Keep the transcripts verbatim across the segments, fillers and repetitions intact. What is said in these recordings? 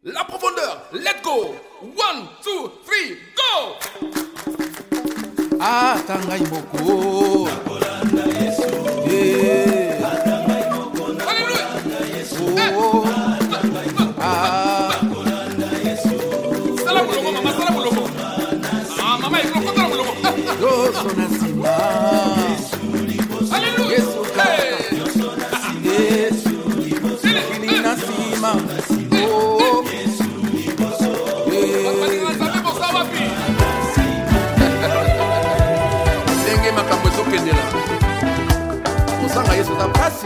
La profondeur, let's go. One, two, three, go. Ah, tangai moko. Yeah. Alléluia. Oh. Ah. Salam logo, mama, salam logo. Ah, mama, il faut qu'on logo. Yo sonasima. Alléluia. Yesu kaka. Yesu. Kilina sima. Oh. Ndenge makambo ezokendela kosanga yesu eza mpasi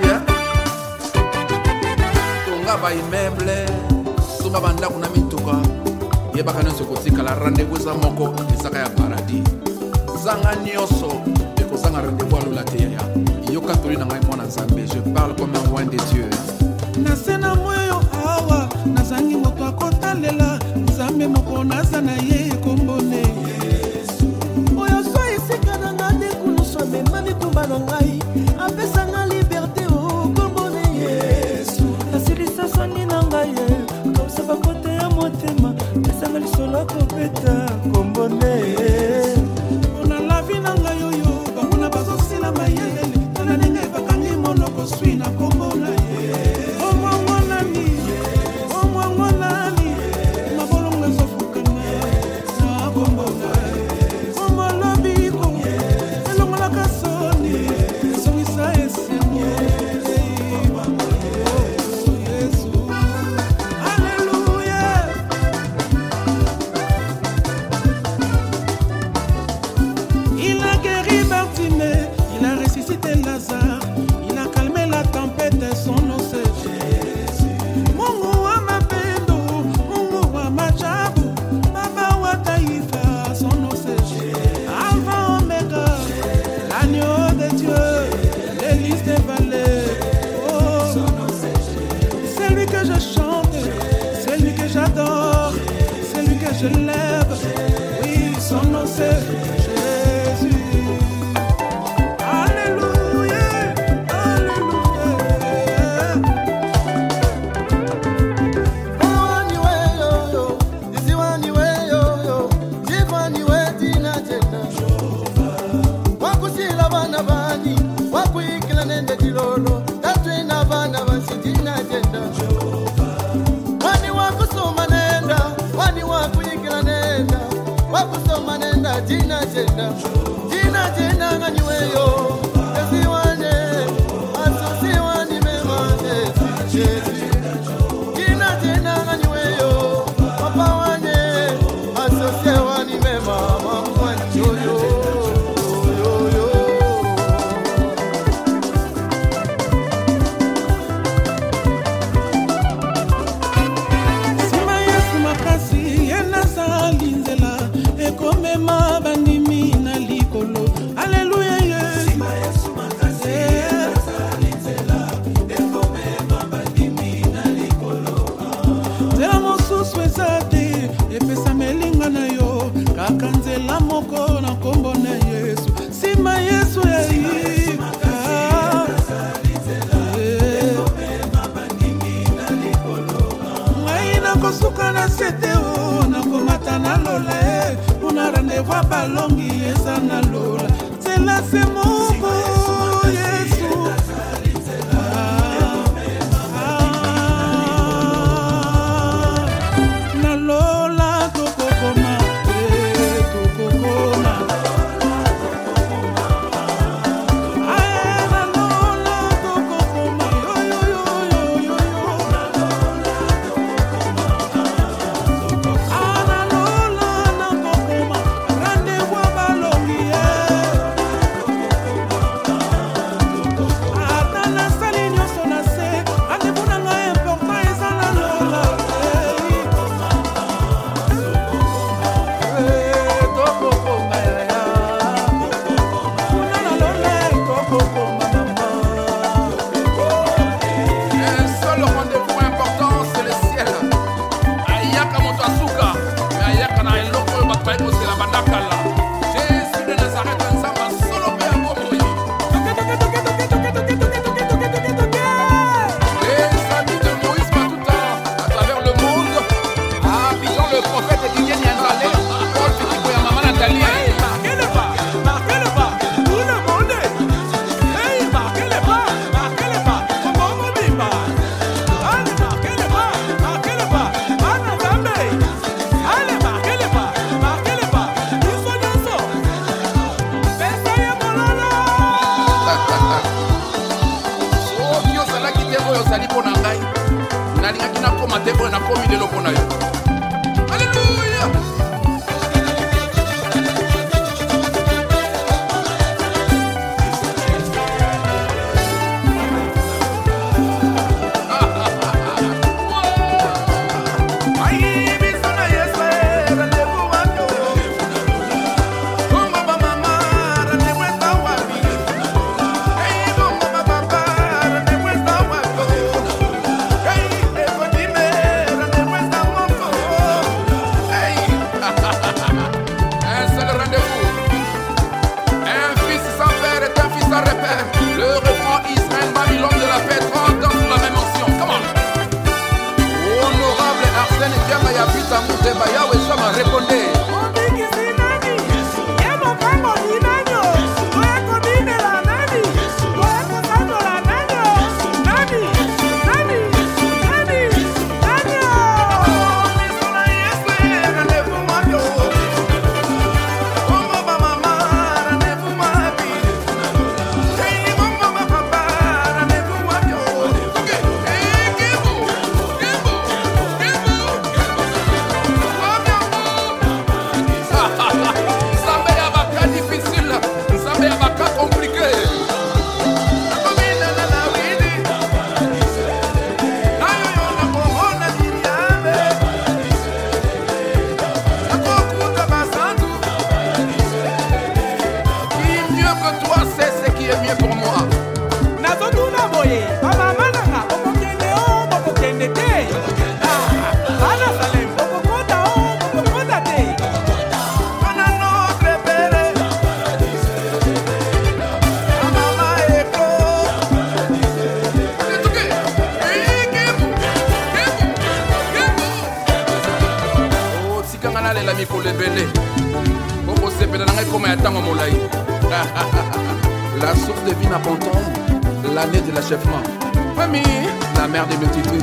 tonga baimeble tonga bandako na mituka yebaka nyonso ekotikala rendez-vous eza moko ezaka ya paradis zanga nyonso ekozanga rendez-vous alola te yaya yoka toli na ngai mwana nzambe je parle comme un roi de dieu nase na mweyo awa nazangi moto akotalela nzambe moko naza na ye ekombone oyo so esika na nga nde kulusu amema mitumba na ngai apesanga liberté okombone yesu nasilisa soni na ngai ye komsa bakote ya motema pesanga lisolo kobeta kombone ona lavi na ngai oyo banguna bazosila mayelele tala ndenge bakangi monoko swi na kombona ye omwangonani omwangonani mabolongo ezofukana na kombona omolobiko elongolaka soni esongisa esenye yesu alleluya il a guéri Bartimée, il a ressuscité Lazare, il a calmé la tempête, son nom c'est Jésus. Mungu wa mapendo, Mungu wa majabu, Baba wa taifa, son nom c'est Jésus. Alpha Omega, l'agneau de Dieu, l'Église des vallées. Oh, son nom c'est Jésus. C'est lui que je chante, c'est lui que j'adore, c'est lui que je lève. Oui, son nom c'est Jésus. Jina jena, jina jena nganyweyo, esiwane, asosiwani memane, Jésus. Jina jena nganyweyo, papa wane, asosiwani memama mwanjoyo, yo yo. Sima Yesu makasi, yena salinzela, ekomema bandimi na likolo alleluya ye sima Yesu makasi yena salinzela ekomema bandimi na likolo nzela mosusu eza te epesa melinga na yo kaka nzela moko na kombo na Yesu sima Yesu yai ngai nakosuka na sete o nakomata na lole una rendez-vous balongi eza na lola nzela se moko Yesu na lola tokokoma tokokoma na lola tokokoma yoyoyoyoyo te boye nakomi lelo mpo na yo. Alléluia. La source de vie n'apponton, l'année de l'achèvement. Famille, la mère des multitudes.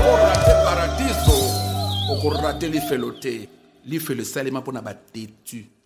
Rater les fait l'ôter, les fait le salement pour n'abattre tu.